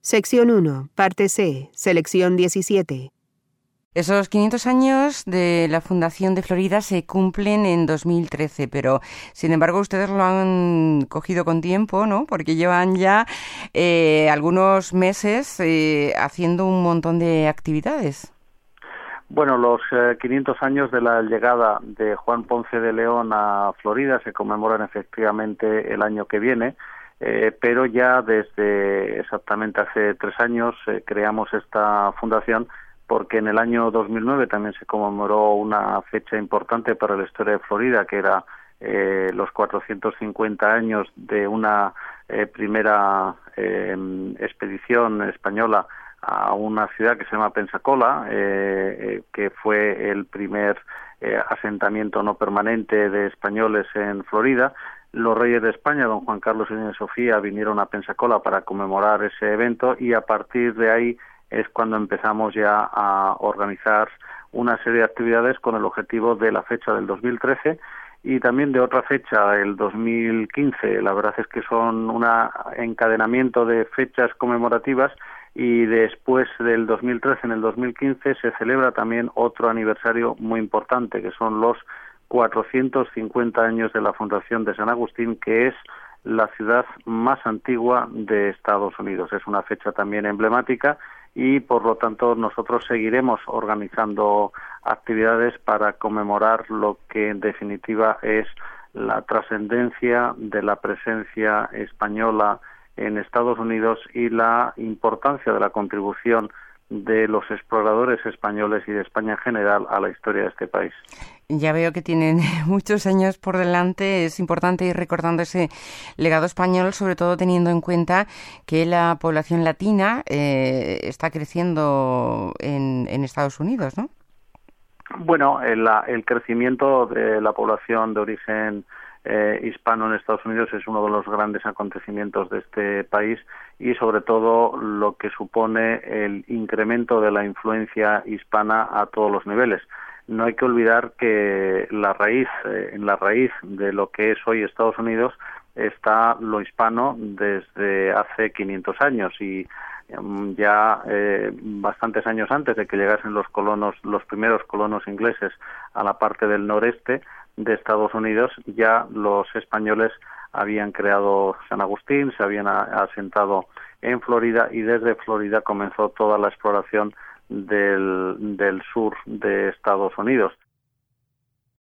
Sección 1, parte C, selección 17. Esos 500 años de la fundación de Florida se cumplen en 2013, pero sin embargo ustedes lo han cogido con tiempo, ¿no? Porque llevan ya algunos meses haciendo un montón de actividades. Bueno, los 500 años de la llegada de Juan Ponce de León a Florida se conmemoran efectivamente el año que viene, pero ya desde exactamente hace 3 años creamos esta fundación, porque en el año 2009 también se conmemoró una fecha importante para la historia de Florida, que era los 450 años de una primera expedición española a una ciudad que se llama Pensacola, que fue el primer asentamiento no permanente de españoles en Florida. Los reyes de España, don Juan Carlos y doña Sofía, vinieron a Pensacola para conmemorar ese evento, y a partir de ahí es cuando empezamos ya a organizar una serie de actividades con el objetivo de la fecha del 2013 y también de otra fecha, el 2015. La verdad es que son un encadenamiento de fechas conmemorativas, y después del 2013, en el 2015, se celebra también otro aniversario muy importante, que son los 450 años de la fundación de San Agustín, que es la ciudad más antigua de Estados Unidos. Es una fecha también emblemática y, por lo tanto, nosotros seguiremos organizando actividades para conmemorar lo que en definitiva es la trascendencia de la presencia española en Estados Unidos y la importancia de la contribución de los exploradores españoles y de España en general a la historia de este país. Ya veo que tienen muchos años por delante. Es importante ir recordando ese legado español, sobre todo teniendo en cuenta que la población latina está creciendo en Estados Unidos, ¿no? Bueno, el crecimiento de la población de origen hispano en Estados Unidos es uno de los grandes acontecimientos de este país, y sobre todo lo que supone el incremento de la influencia hispana a todos los niveles. No hay que olvidar que en la raíz de lo que es hoy Estados Unidos está lo hispano desde hace 500 años, y ya bastantes años antes de que llegasen los primeros colonos ingleses a la parte del noreste de Estados Unidos, ya los españoles habían creado San Agustín, se habían asentado en Florida, y desde Florida comenzó toda la exploración del sur de Estados Unidos.